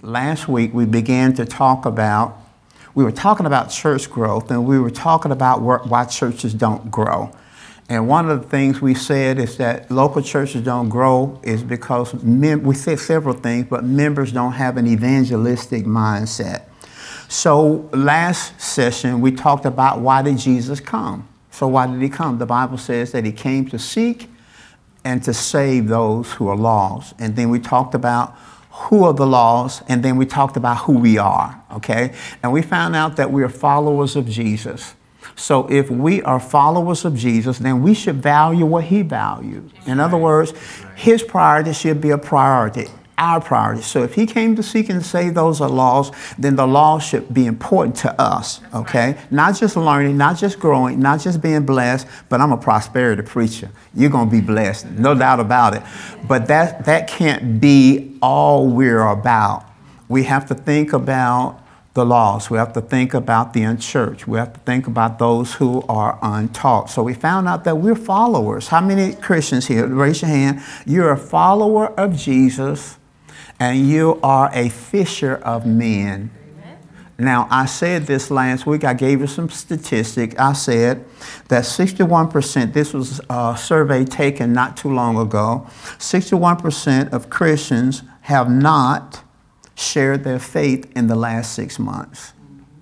last week we began to talk about, we were talking about church growth, and we were talking about why churches don't grow. And one of the things we said is that local churches don't grow is because we said several things, but members don't have an evangelistic mindset. So last session, we talked about why did Jesus come? So why did he come? The Bible says that he came to seek and to save those who are lost. And then we talked about who are the lost, and then we talked about who we are, okay? And we found out that we are followers of Jesus. So if we are followers of Jesus, then we should value what he valued. In other words, his priority should be a priority, our priority. So if he came to seek and save those who are lost, then the lost should be important to us, okay? Not just learning, not just growing, not just being blessed, but I'm a prosperity preacher. You're going to be blessed, no doubt about it. But that can't be all we're about. We have to think about the lost. We have to think about the unchurched. We have to think about those who are untaught. So we found out that we're followers. How many Christians here? Raise your hand. You're a follower of Jesus, and you are a fisher of men. Now, I said this last week. I gave you some statistics. I said that 61%, this was a survey taken not too long ago, 61% of Christians have not shared their faith in the last 6 months.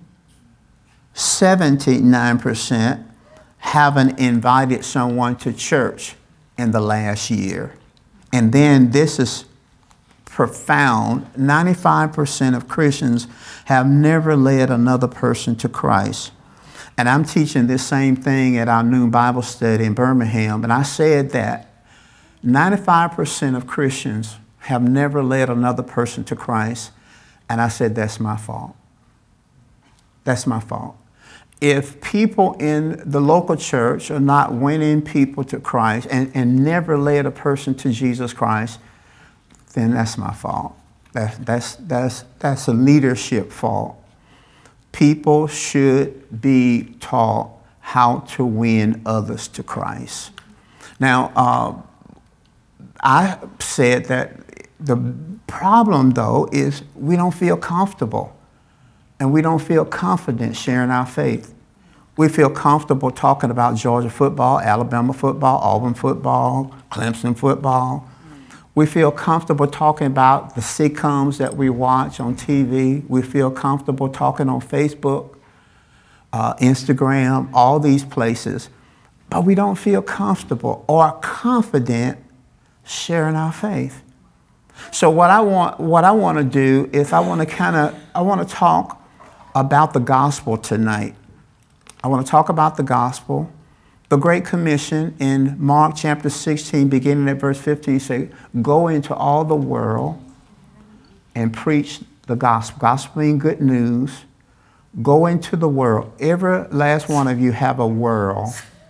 79% haven't invited someone to church in the last year. And then this is profound. 95% of Christians have never led another person to Christ. And I'm teaching this same thing at our noon Bible study in Birmingham. And I said that 95% of Christians have never led another person to Christ. And I said, that's my fault. That's my fault. If people in the local church are not winning people to Christ and never led a person to Jesus Christ, then that's my fault. That's a leadership fault. People should be taught how to win others to Christ. Now, I said that the problem, though, is we don't feel comfortable and we don't feel confident sharing our faith. We feel comfortable talking about Georgia football, Alabama football, Auburn football, Clemson football. We feel comfortable talking about the sitcoms that we watch on TV. We feel comfortable talking on Facebook, Instagram, all these places. But we don't feel comfortable or confident sharing our faith. So what I want to do is I want to talk about the gospel tonight. I want to talk about the gospel. The Great Commission in Mark chapter 16, beginning at verse 15, say, go into all the world and preach the gospel. Gospel means good news. Go into the world. Every last one of you have a world.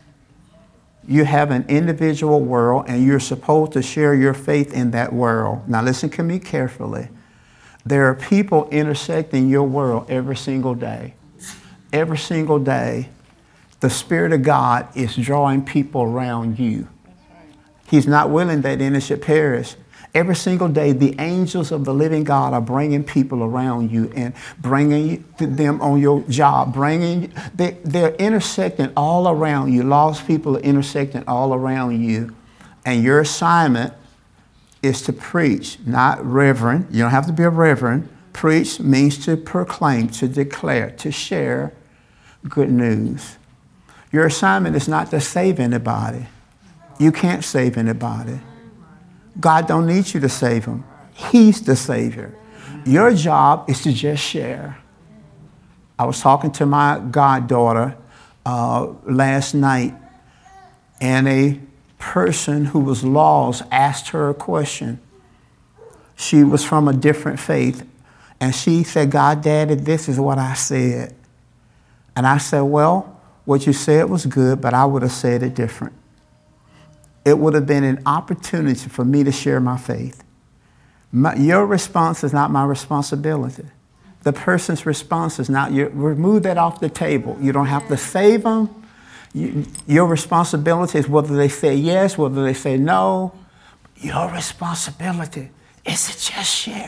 You have an individual world, and you're supposed to share your faith in that world. Now listen to me carefully. There are people intersecting your world every single day. Every single day, the Spirit of God is drawing people around you. He's not willing that any should perish. Every single day, the angels of the living God are bringing people around you and bringing them on your job. They're intersecting all around you. Lost people are intersecting all around you. And your assignment is to preach, not reverend. You don't have to be a reverend. Preach means to proclaim, to declare, to share good news. Your assignment is not to save anybody. You can't save anybody. God don't need you to save them. He's the Savior. Your job is to just share. I was talking to my goddaughter last night, and a person who was lost asked her a question. She was from a different faith, and she said, God, Daddy, this is what I said. And I said, well, what you said was good, but I would have said it different. It would have been an opportunity for me to share my faith. Your response is not my responsibility. The person's response is not your. Remove that off the table. You don't have to save them. Your responsibility is whether they say yes, whether they say no. Your responsibility is to just share.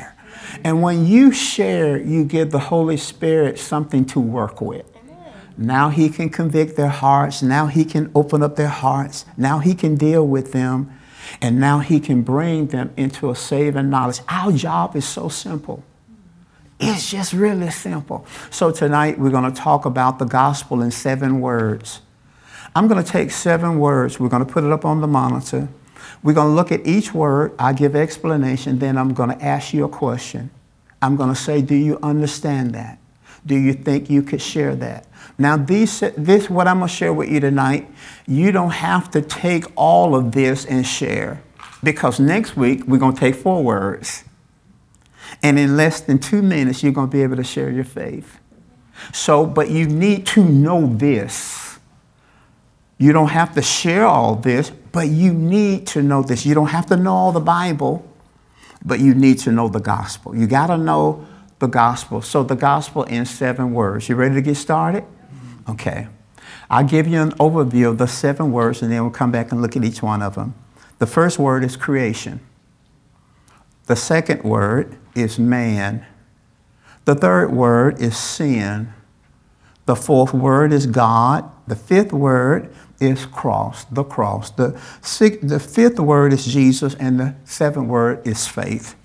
And when you share, you give the Holy Spirit something to work with. Now he can convict their hearts. Now he can open up their hearts. Now he can deal with them. And now he can bring them into a saving knowledge. Our job is so simple. It's just really simple. So tonight we're going to talk about the gospel in 7 words. I'm going to take 7 words. We're going to put it up on the monitor. We're going to look at each word. I give explanation. Then I'm going to ask you a question. I'm going to say, do you understand that? Do you think you could share that? Now, this what I'm going to share with you tonight, you don't have to take all of this and share, because next week we're going to take 4 words. And in less than 2 minutes, you're going to be able to share your faith. So, but you need to know this. You don't have to share all this, but you need to know this. You don't have to know all the Bible, but you need to know the gospel. You got to know the gospel. So the gospel in 7 words. You ready to get started? Okay. I'll give you an overview of the 7 words, and then we'll come back and look at each one of them. The first word is creation. The second word is man. The third word is sin. The fourth word is God. The fifth word is cross, the cross. The fifth word is Jesus, and the 7th word is faith.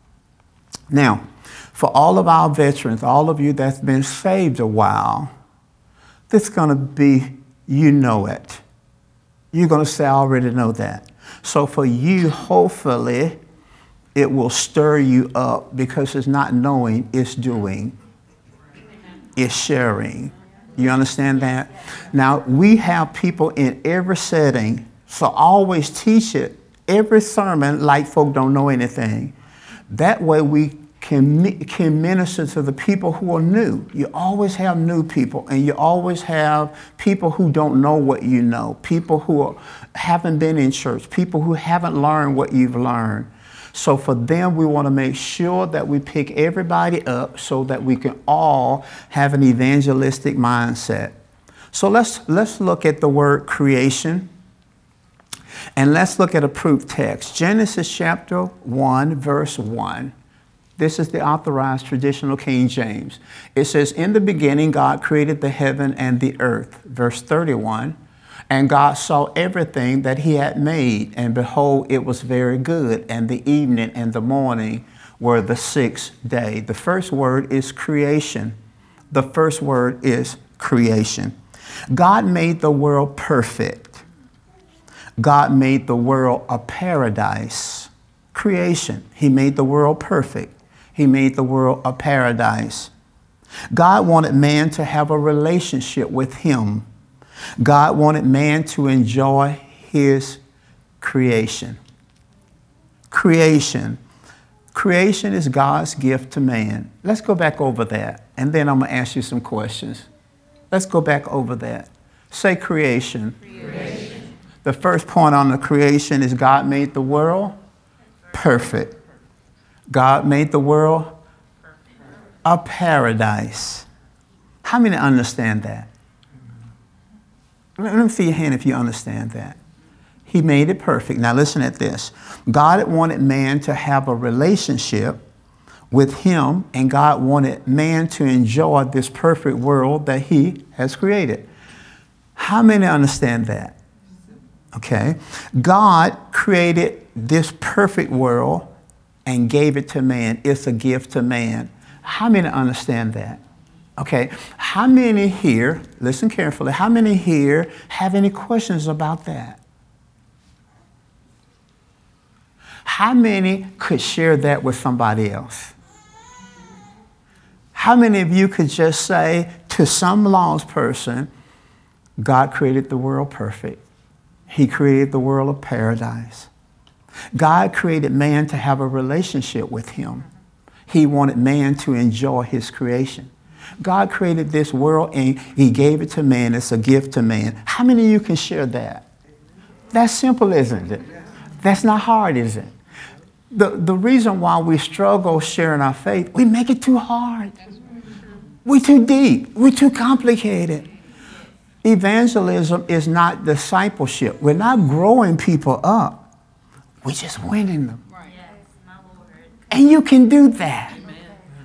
Now, for all of our veterans, all of you that's been saved a while, this is going to be, you know it. You're going to say, I already know that. So for you, hopefully, it will stir you up, because it's not knowing, it's doing. It's sharing. You understand that? Now, we have people in every setting, so always teach it, every sermon, like folk don't know anything. That way we can minister to the people who are new. You always have new people, and you always have people who don't know what you know, people who haven't been in church, people who haven't learned what you've learned. So for them, we want to make sure that we pick everybody up so that we can all have an evangelistic mindset. So let's look at the word creation, and let's look at a proof text. Genesis chapter 1, verse 1. This is the authorized traditional King James. It says, in the beginning, God created the heaven and the earth. Verse 31. And God saw everything that he had made, and behold, it was very good. And the evening and the morning were the 6th day. The first word is creation. The first word is creation. God made the world perfect. God made the world a paradise. Creation. He made the world perfect. He made the world a paradise. God wanted man to have a relationship with him. God wanted man to enjoy his creation. Creation. Creation is God's gift to man. Let's go back over that, and then I'm going to ask you some questions. Let's go back over that. Say creation. Creation. The first point on the creation is God made the world perfect. God made the world a paradise. How many understand that? Let me see your hand if you understand that. He made it perfect. Now listen at this. God wanted man to have a relationship with him, and God wanted man to enjoy this perfect world that he has created. How many understand that? Okay. God created this perfect world and gave it to man. It's a gift to man. How many understand that? Okay, how many here, listen carefully, how many here have any questions about that? How many could share that with somebody else? How many of you could just say to some lost person, God created the world perfect. He created the world of paradise. God created man to have a relationship with him. He wanted man to enjoy his creation. God created this world and he gave it to man. It's a gift to man. How many of you can share that? That's simple, isn't it? That's not hard, is it? The reason why we struggle sharing our faith, we make it too hard. We're too deep. We're too complicated. Evangelism is not discipleship. We're not growing people up. We're just winning them. And you can do that.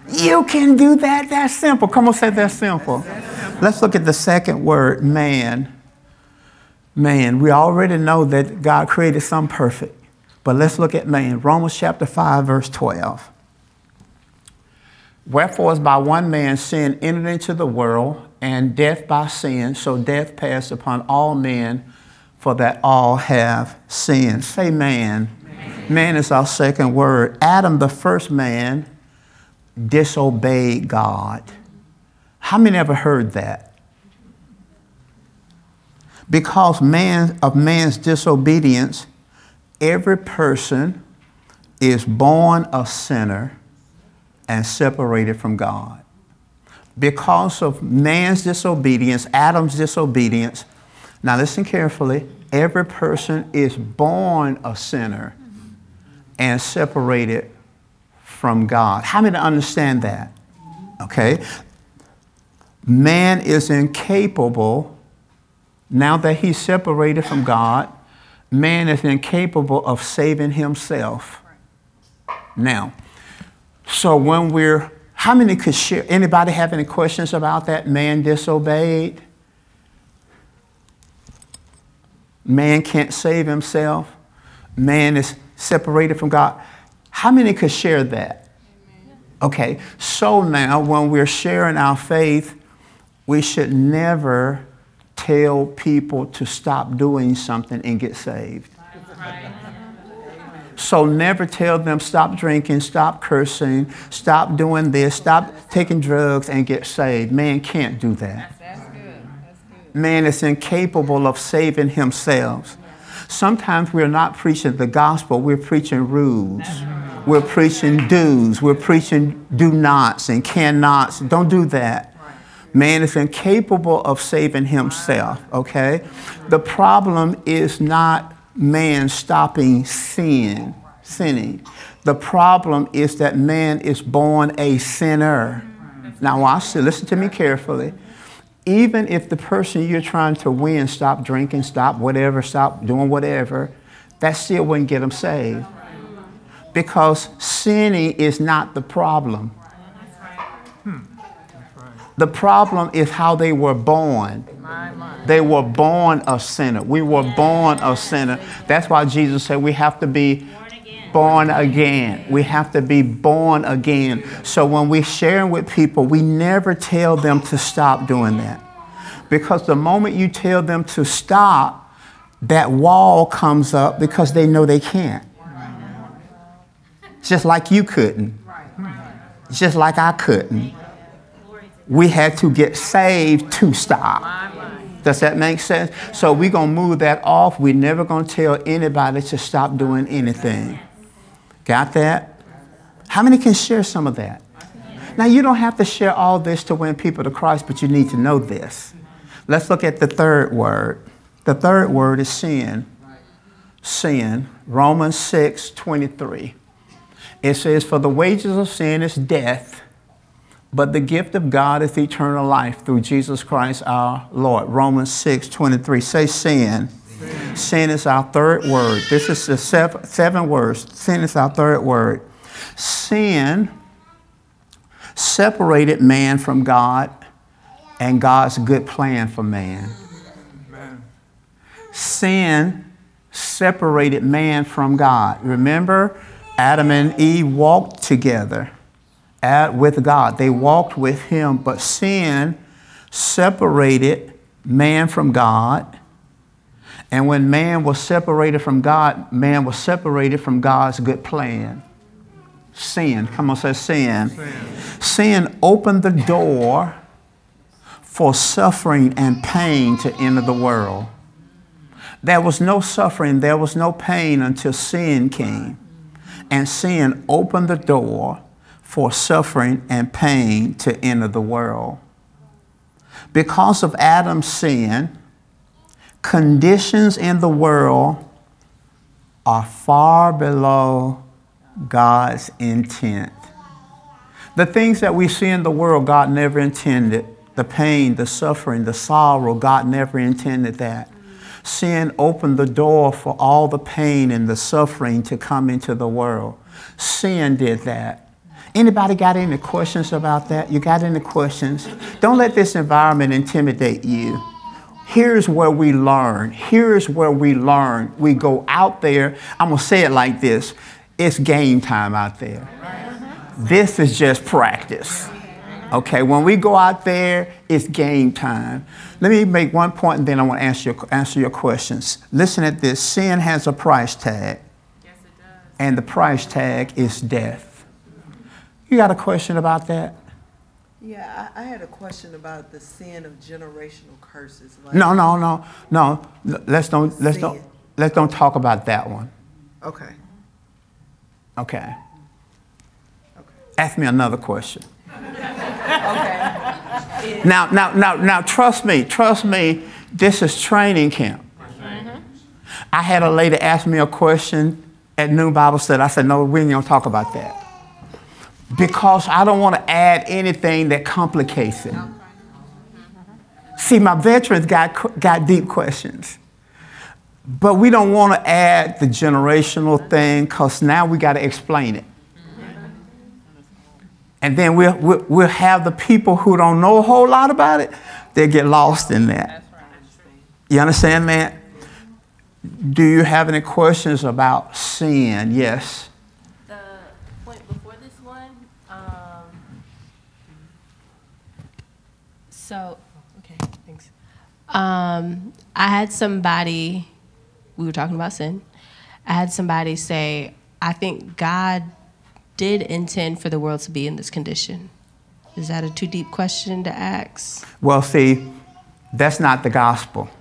You can do that. That's simple. Come on, say that's simple. Let's look at the second word, man. Man, we already know that God created some perfect. But let's look at man. Romans chapter 5, verse 12. Wherefore, as by one man sin entered into the world, and death by sin, so death passed upon all men, for that all have sinned. Say man. Man is our second word. Adam, the first man, disobeyed God. How many ever heard that? Because of man's disobedience, every person is born a sinner and separated from God. Because of man's disobedience, Adam's disobedience, now listen carefully, every person is born a sinner and separated from God. How many understand that? Okay. Man is incapable, now that he's separated from God, man is incapable of saving himself. Now, so when how many could share? Anybody have any questions about that? Man disobeyed. Man can't save himself. Man is separated from God. How many could share that? Okay, so now when we're sharing our faith, we should never tell people to stop doing something and get saved. So never tell them stop drinking, stop cursing, stop doing this, stop taking drugs and get saved. Man can't do that. That's good. That's good. Man is incapable of saving himself. Sometimes we're not preaching the gospel, we're preaching rules. We're preaching do's, we're preaching do nots and cannots. Don't do that. Man is incapable of saving himself, okay? The problem is not man stopping sinning. The problem is that man is born a sinner. Now watch this, listen to me carefully. Even if the person you're trying to win stop drinking, stop whatever, stop doing whatever, that still wouldn't get them saved. Because sinning is not the problem. The problem is how they were born. They were born a sinner. We were born a sinner. That's why Jesus said we have to be born again. We have to be born again. So when we're sharing with people, we never tell them to stop doing that. Because the moment you tell them to stop, that wall comes up because they know they can't. Just like you couldn't. Just like I couldn't. We had to get saved to stop. Does that make sense? So we're going to move that off. We're never going to tell anybody to stop doing anything. Got that? How many can share some of that? Now, you don't have to share all this to win people to Christ, but you need to know this. Let's look at the third word. The third word is sin. Sin. Romans 6:23. It says, for the wages of sin is death, but the gift of God is eternal life through Jesus Christ our Lord. Romans 6:23. Say sin. Sin is our third word. This is the seven words. Sin is our third word. Sin separated man from God and God's good plan for man. Amen. Sin separated man from God. Remember, Adam and Eve walked together with God. They walked with him, but sin separated man from God. And when man was separated from God, man was separated from God's good plan. Sin, come on, say sin. Sin opened the door for suffering and pain to enter the world. There was no suffering, there was no pain until sin came. And sin opened the door for suffering and pain to enter the world. Because of Adam's sin, conditions in the world are far below God's intent. The things that we see in the world, God never intended. The pain, the suffering, the sorrow, God never intended that. Sin opened the door for all the pain and the suffering to come into the world. Sin did that. Anybody got any questions about that? You got any questions? Don't let this environment intimidate you. Here's where we learn. Here's where we learn. We go out there. I'm going to say it like this. It's game time out there. This is just practice. Okay, when we go out there, it's game time. Let me make one point and then I want to answer your questions. Listen at this. Sin has a price tag. Yes, it does. And the price tag is death. You got a question about that? Yeah, I had a question about the sin of generational curses. Like No. Let's don't talk about that one. Okay. Okay. Ask me another question. Okay. Now, trust me, this is training camp. I had a lady ask me a question at Noon Bible Study. I said, no, we ain't gonna talk about that. Because I don't want to add anything that complicates it. See, my veterans got deep questions. But we don't want to add the generational thing because now we got to explain it. And then we'll have the people who don't know a whole lot about it, they get lost in that. You understand that? Do you have any questions about sin? Yes. The point before this one, okay, thanks. I had somebody, we were talking about sin. I had somebody say, I think God did intend for the world to be in this condition. Is that a too deep question to ask? Well, see, that's not the gospel.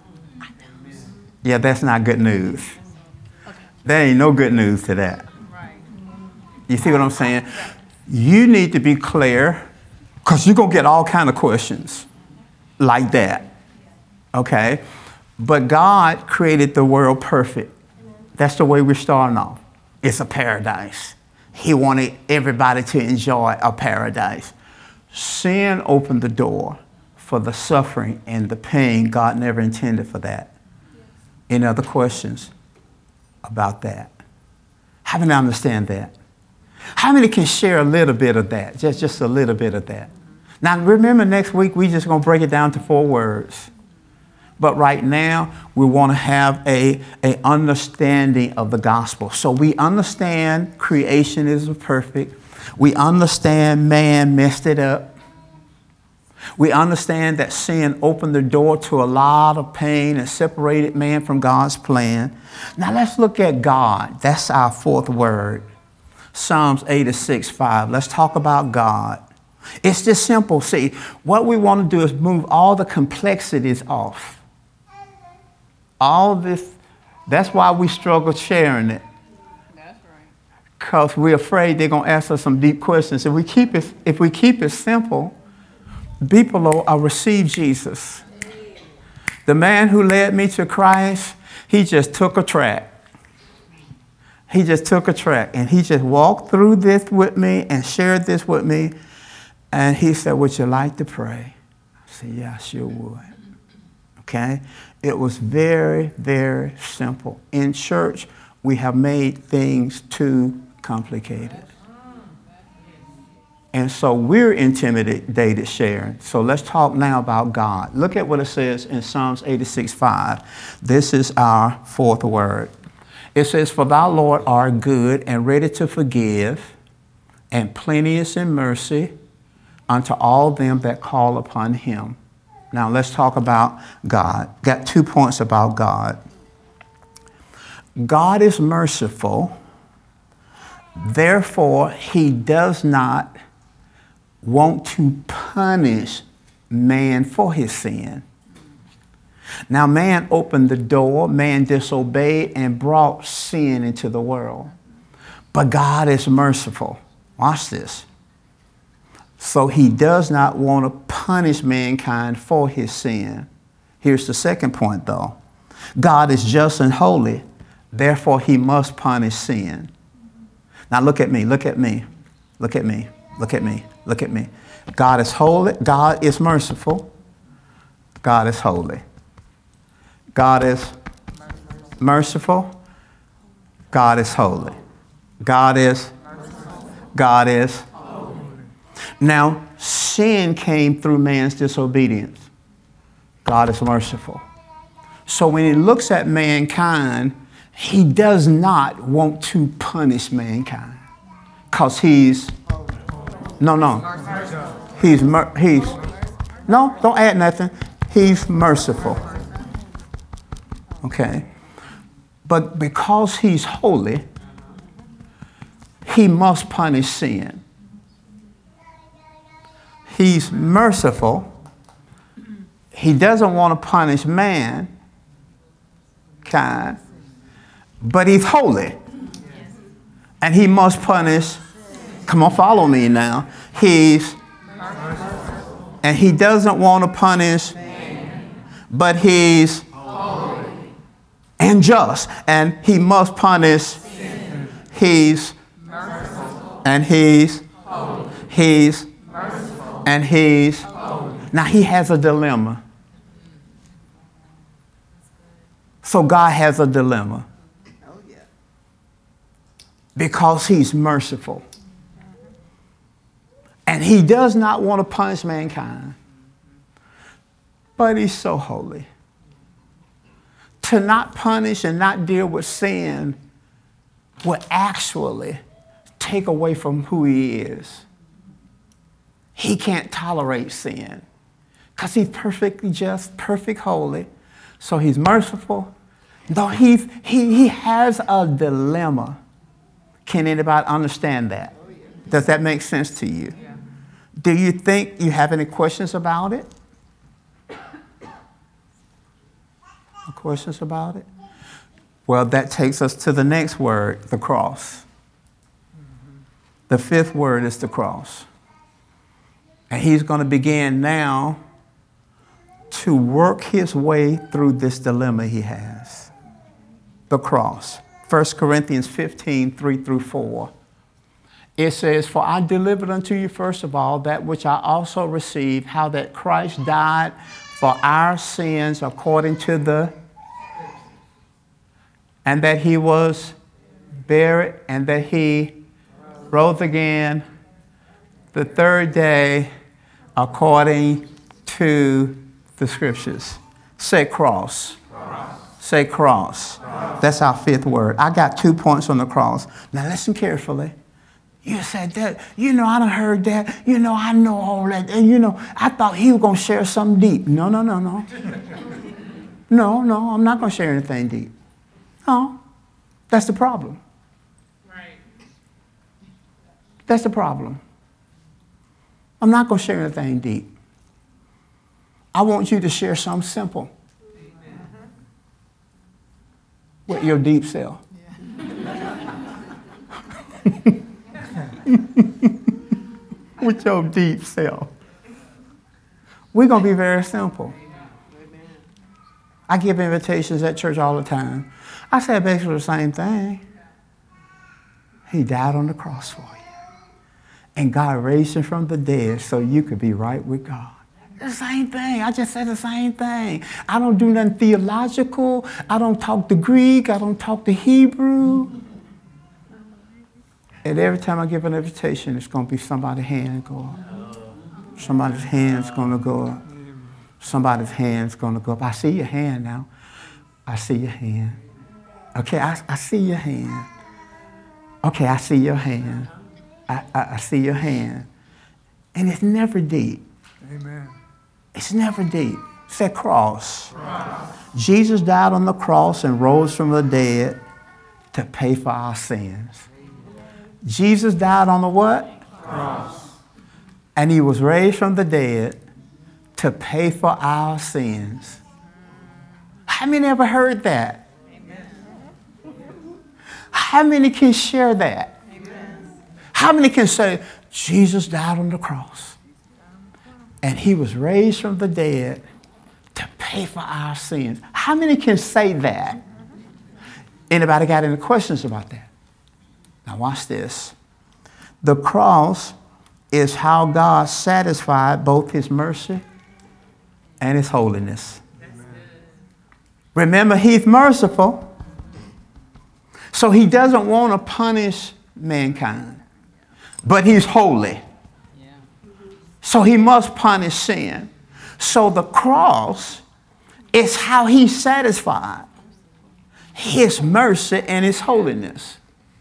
Yeah, that's not good news. Okay. There ain't no good news to that. Right. You see what I'm saying? You need to be clear because you're going to get all kind of questions like that. Okay? But God created the world perfect. That's the way we're starting off. It's a paradise. He wanted everybody to enjoy a paradise. Sin opened the door for the suffering and the pain. God never intended for that. Any other questions about that? How many understand that? How many can share a little bit of that? Just a little bit of that. Now, remember, next week, we're just going to break it down to 4 words. But right now, we want to have a understanding of the gospel. So we understand creation is perfect. We understand man messed it up. We understand that sin opened the door to a lot of pain and separated man from God's plan. Now let's look at God. That's our 4th word. Psalms 86:5. Let's talk about God. It's just simple. See, what we want to do is move all the complexities off. All this, that's why we struggle sharing it. That's right. Because we're afraid they're going to ask us some deep questions. If we keep it simple, people will receive Jesus. The man who led me to Christ, he just took a track. He just took a track and he just walked through this with me and shared this with me. And he said, would you like to pray? I said, yeah, I sure would. Okay? It was very, very simple. In church, we have made things too complicated. And so we're intimidated sharing. So let's talk now about God. Look at what it says in Psalms 86:5. This is our 4th word. It says, for thou, Lord, art good and ready to forgive and plenteous in mercy unto all them that call upon him. Now let's talk about God. Got 2 points about God. God is merciful. Therefore, he does not want to punish man for his sin. Now, man opened the door, man disobeyed and brought sin into the world. But God is merciful. Watch this. So he does not want to punish mankind for his sin. Here's the second point, though. God is just and holy. Therefore, he must punish sin. Now, look at me. Look at me. Look at me. Look at me. Look at me. God is holy. God is merciful. God is holy. God is merciful. God is holy. God is God is. Now, sin came through man's disobedience. God is merciful. So when he looks at mankind, he does not want to punish mankind. Because he's, no, don't add nothing. He's merciful. Okay. But because he's holy, he must punish sin. He's merciful. He doesn't want to punish mankind, but he's holy. And he must punish. Come on, follow me now. And he doesn't want to punish, but he's and just, and he must punish. He's and he's and he's now he has a dilemma. So God has a dilemma because he's merciful. And he does not want to punish mankind, but he's so holy. To not punish and not deal with sin will actually take away from who he is. He can't tolerate sin because he's perfectly just, perfect holy. So he's merciful. Though he has a dilemma. Can anybody understand that? Does that make sense to you? Do you think you have any questions about it? Questions about it? Well, that takes us to the next word, the cross. The fifth word is the cross. And he's going to begin now to work his way through this dilemma he has. The cross. 1 Corinthians 15, 3-4. It says, "For I delivered unto you first of all that which I also received, how that Christ died for our sins according to the, and that he was buried, and that he rose again the third day according to the scriptures." Say cross. Say cross. That's our fifth word. I got 2 points on the cross. Now listen carefully. You said that, I done heard that, I know all that, and I thought he was going to share something deep. No. No, I'm not going to share anything deep. No, that's the problem. Right. That's the problem. I'm not going to share anything deep. I want you to share something simple. With your deep self. With your deep self. We're going to be very simple. I give invitations at church all the time. I say basically the same thing. He died on the cross for you. And God raised him from the dead so you could be right with God. The same thing. I just said the same thing. I don't do nothing theological. I don't talk the Greek. I don't talk the Hebrew. And every time I give an invitation, it's going to be somebody's hand go up. Somebody's hand's going to go up. Somebody's hand's going to go up. I see your hand now. I see your hand. Okay, I see your hand. Okay, I see your hand. I see your hand. And it's never deep. Amen. It's never deep. Say cross. Jesus died on the cross and rose from the dead to pay for our sins. Jesus died on the what? Cross. And he was raised from the dead to pay for our sins. How many ever heard that? Amen. How many can share that? Amen. How many can say, Jesus died on the cross and he was raised from the dead to pay for our sins? How many can say that? Anybody got any questions about that? Now watch this. The cross is how God satisfied both his mercy and his holiness. Remember, he's merciful, so he doesn't want to punish mankind. but he's holy. So he must punish sin. So the cross is how he satisfied his mercy and his holiness.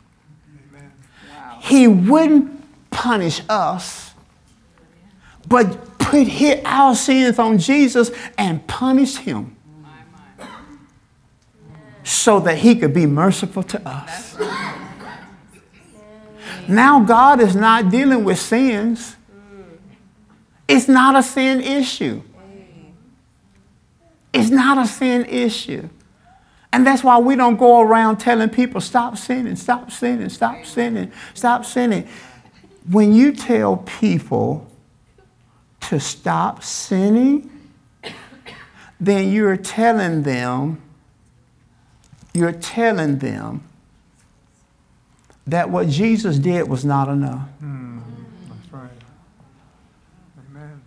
Wow. He wouldn't punish us, but put our sins on Jesus and punish him so that he could be merciful to us. Now God is not dealing with sins. It's not a sin issue. It's not a sin issue. And that's why we don't go around telling people, stop sinning, stop sinning, stop sinning, stop sinning. When you tell people to stop sinning, then you're telling them that what Jesus did was not enough. That's right. Amen.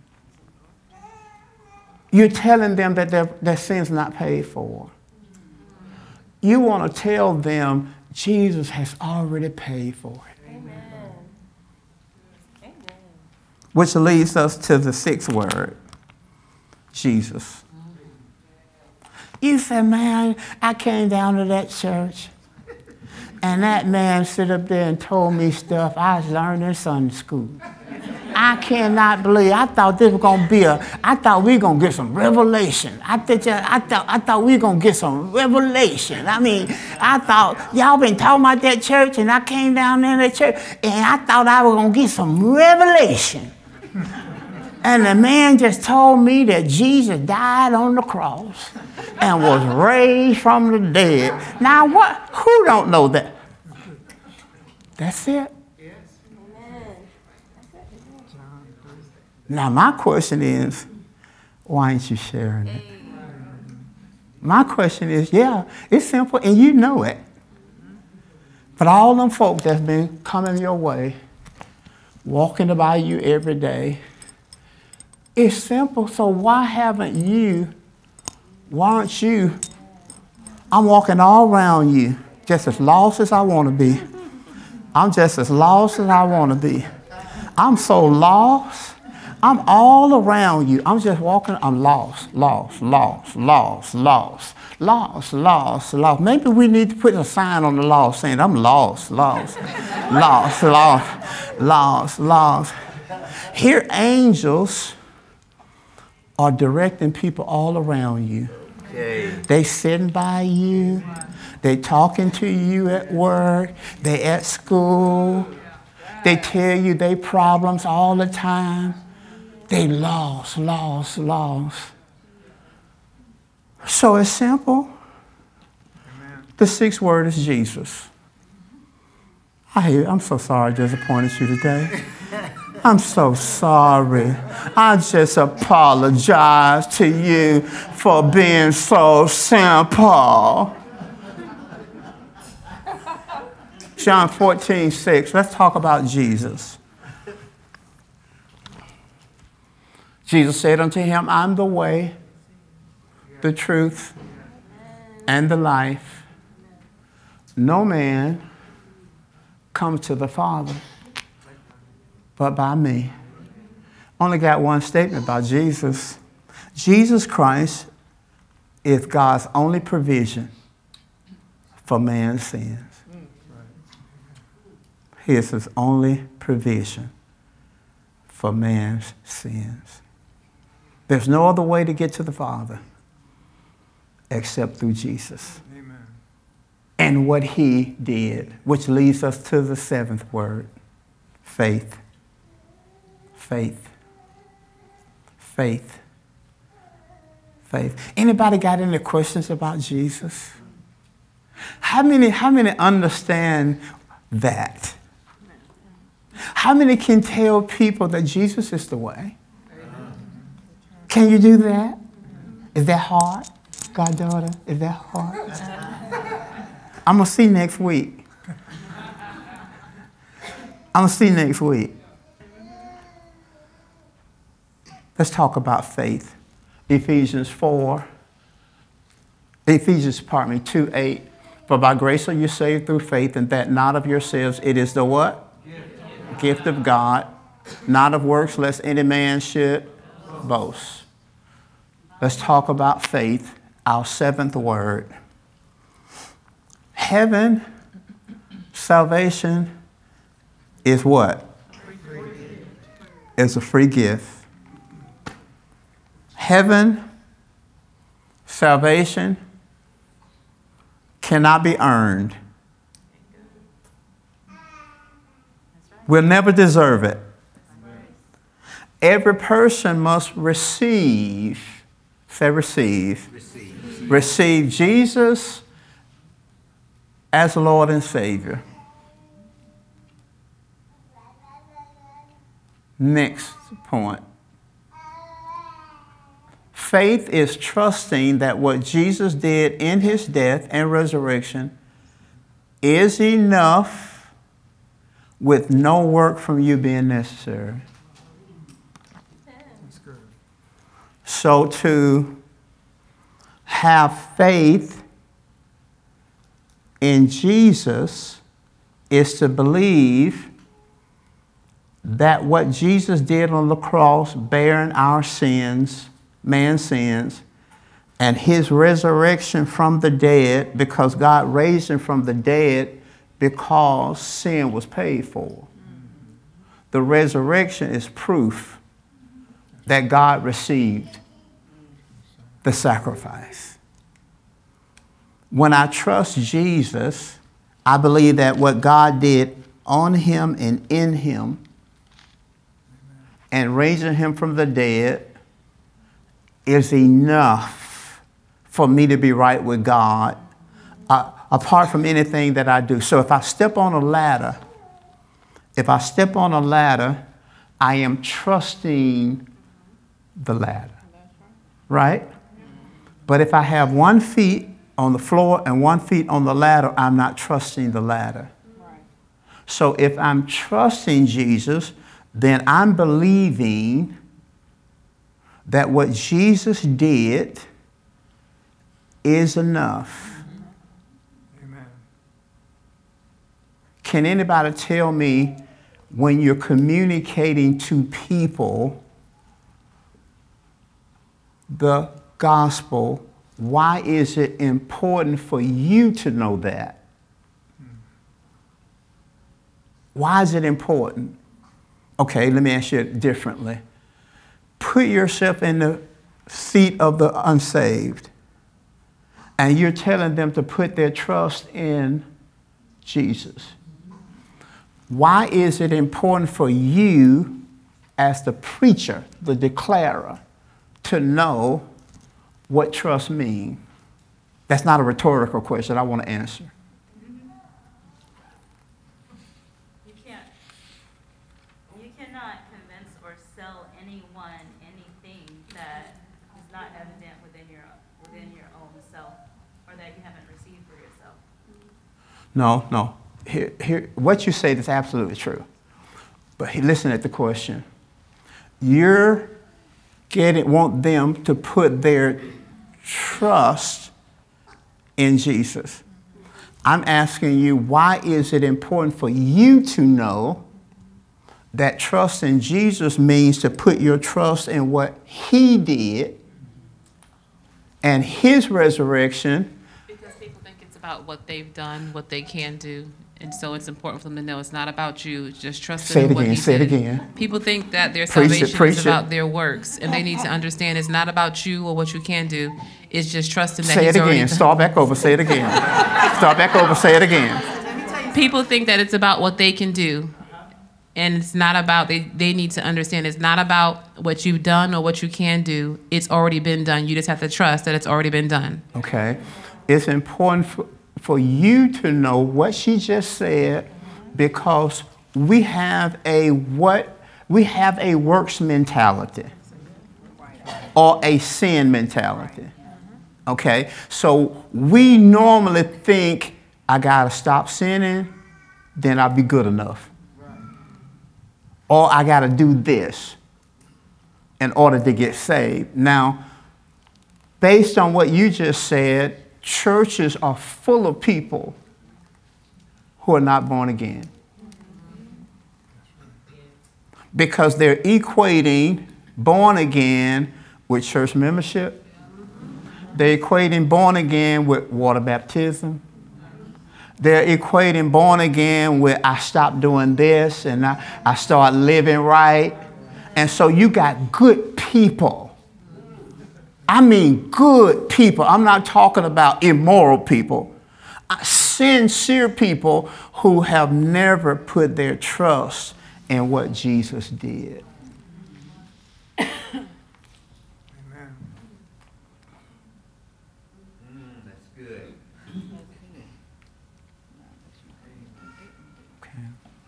You're telling them that their sin's not paid for. You want to tell them Jesus has already paid for it. Amen. Amen. Which leads us to the sixth word, Jesus. You said, man, I came down to that church and that man stood up there and told me stuff I was learning in Sunday school. I cannot believe. I thought this was gonna be I thought we were gonna get some revelation. I thought we were gonna get some revelation. I mean, I thought y'all been talking about that church, and I came down there to that church, and I thought I was gonna get some revelation. And the man just told me that Jesus died on the cross and was raised from the dead. Now what? Who don't know that? That's it. Now, my question is, why ain't you sharing it? My question is, yeah, it's simple, and you know it. But all them folk that's been coming your way, walking by you every day, it's simple. So why aren't you, I'm walking all around you, just as lost as I want to be. I'm just as lost as I want to be. I'm so lost. I'm all around you. I'm just walking. I'm lost. Maybe we need to put a sign on the lost saying, I'm lost. Here, angels are directing people all around you. Okay. They sitting by you. They talking to you at work. They at school. They tell you their problems all the time. They lost. So it's simple. Amen. The sixth word is Jesus. I'm so sorry I disappointed you today. I'm so sorry. I just apologize to you for being so simple. John 14:6. Let's talk about Jesus. Jesus said unto him, I'm the way, the truth, and the life. No man comes to the Father but by me. Only got one statement about Jesus. Jesus Christ is God's only provision for man's sins. He is his only provision for man's sins. There's no other way to get to the Father except through Jesus. Amen. And what he did, which leads us to the seventh word, faith. Faith. Faith. Faith. Anybody got any questions about Jesus? How many understand that? How many can tell people that Jesus is the way? Can you do that? Is that hard, goddaughter? Is that hard? I'm going to see next week. Let's talk about faith. Ephesians 2:8. For by grace are you saved through faith, and that not of yourselves. It is the what? gift of God, not of works, lest any man should boast. Let's talk about faith, our seventh word. Heaven, salvation is what? It's a free gift. Heaven, salvation cannot be earned. We'll never deserve it. Every person must receive, say receive, receive Jesus as Lord and Savior. Next point. Faith is trusting that what Jesus did in his death and resurrection is enough with no work from you being necessary. That's good. So to have faith in Jesus is to believe that what Jesus did on the cross, bearing our sins, man's sins, and his resurrection from the dead, because God raised him from the dead because sin was paid for. The resurrection is proof that God received the sacrifice. When I trust Jesus, I believe that what God did on him and in him and raising him from the dead is enough for me to be right with God, apart from anything that I do. So if I step on a ladder, I am trusting the ladder, right? But if I have 1 foot on the floor and 1 foot on the ladder, I'm not trusting the ladder. So if I'm trusting Jesus, then I'm believing that what Jesus did is enough. Amen. Can anybody tell me, when you're communicating to people the gospel, why is it important for you to know that? Why is it important? Okay, let me ask you it differently. Put yourself in the seat of the unsaved, and you're telling them to put their trust in Jesus. Why is it important for you, as the preacher, the declarer, to know what trust means? That's not a rhetorical question. I want to answer. You cannot convince or sell anyone anything that is not evident within your own self, or that you haven't received for yourself. No. Here, what you say is absolutely true. But listen at the question. You're want them to put their trust in Jesus. I'm asking you, why is it important for you to know that trust in Jesus means to put your trust in what he did and his resurrection? Because people think it's about what they've done, what they can do. And so it's important for them to know it's not about you. Just trust in what he did. Say it again. People think that their Preach salvation is it. about their works. And they need to understand it's not about you or what you can do. It's just trusting that Say he's it already again. done. Start back over. Say it again. Start back over. Say it again. People think that it's about what they can do. And it's not about, they need to understand it's not about what you've done or what you can do. It's already been done. You just have to trust that it's already been done. Okay. It's important for you to know what she just said, because we have a works mentality or a sin mentality. Okay? So we normally think, I got to stop sinning, then I'll be good enough. Or I got to do this in order to get saved. Now, based on what you just said, churches are full of people who are not born again. because they're equating born again with church membership. They're equating born again with water baptism. They're equating born again with I stopped doing this and I start living right. And so you got good people. I mean good people. I'm not talking about immoral people. Sincere people who have never put their trust in what Jesus did. Amen. That's good. Okay.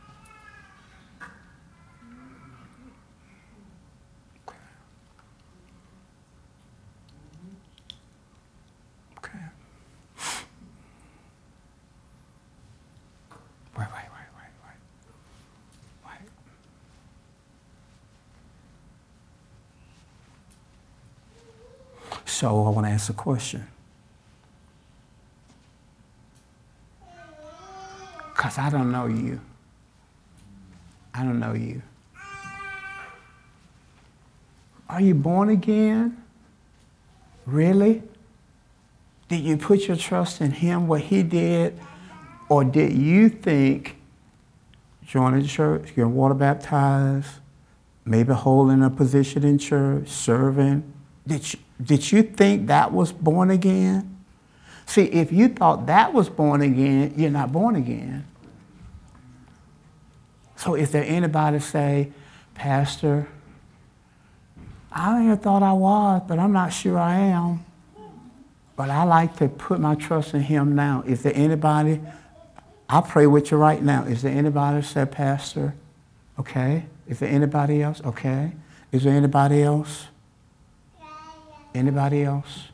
Okay. Wait. So I want to ask a question. Because I don't know you. I don't know you. Are you born again? Really? Did you put your trust in him, what he did? Or did you think joining the church, getting water baptized, maybe holding a position in church, serving? Did you think that was born again? See, if you thought that was born again, you're not born again. So is there anybody say, Pastor, I never thought I was, but I'm not sure I am. But I like to put my trust in him now. Is there anybody? I'll pray with you right now. Is there anybody that said, Pastor? Okay. Is there anybody else? Okay. Is there anybody else? Anybody else?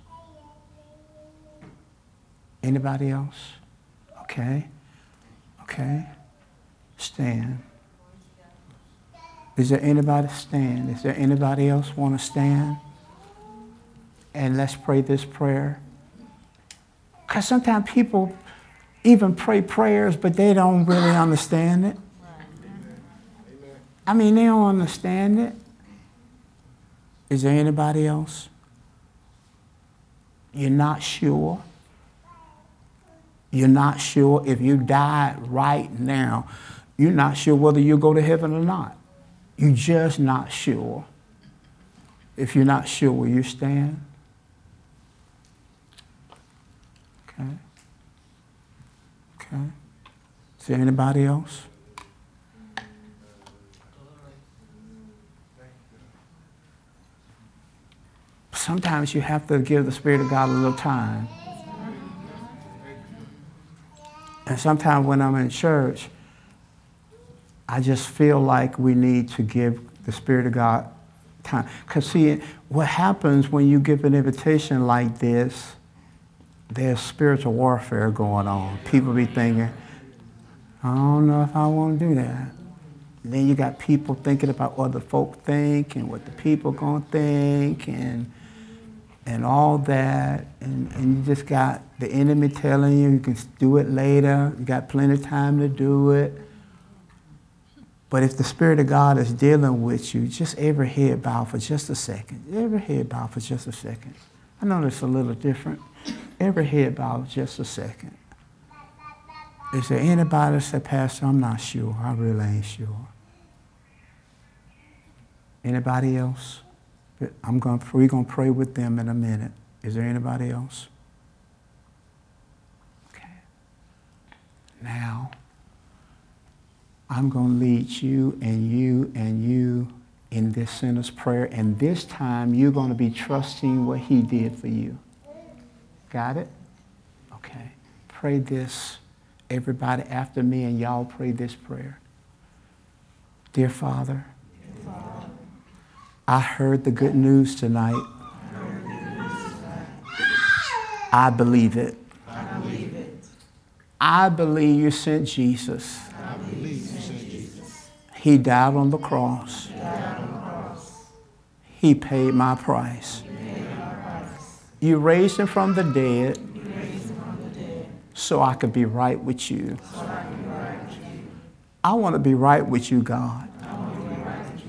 Anybody else? Okay. Okay. Stand. Is there anybody stand? Is there anybody else want to stand? And let's pray this prayer. Because sometimes people even pray prayers, but they don't really understand it. I mean, they don't understand it. Is there anybody else? You're not sure. You're not sure if you died right now. You're not sure whether you'll go to heaven or not. You're just not sure. If you're not sure, will you stand? Okay. Okay. Is there anybody else? Sometimes you have to give the Spirit of God a little time. And sometimes when I'm in church, I just feel like we need to give the Spirit of God time. Because see, what happens when you give an invitation like this, there's spiritual warfare going on. People be thinking, I don't know if I want to do that. And then you got people thinking about what the folk think and what the people going to think and all that. And you just got the enemy telling you can do it later. You got plenty of time to do it. But if the Spirit of God is dealing with you, just every head bow for just a second. Every head bow for just a second. I know it's a little different. Every head bow just a second. Is there anybody that said, Pastor, I'm not sure. I really ain't sure. Anybody else? We're going to pray with them in a minute. Is there anybody else? Okay. Now, I'm going to lead you and you and you in this sinner's prayer. And this time, you're going to be trusting what he did for you. Got it? Okay. Pray this, everybody after me, and y'all pray this prayer. Dear Father, I heard the good news tonight. I believe it. I believe you sent Jesus. He died on the cross. He paid my price. You raised him from the dead so I could be right with you. I want to be right with you, God.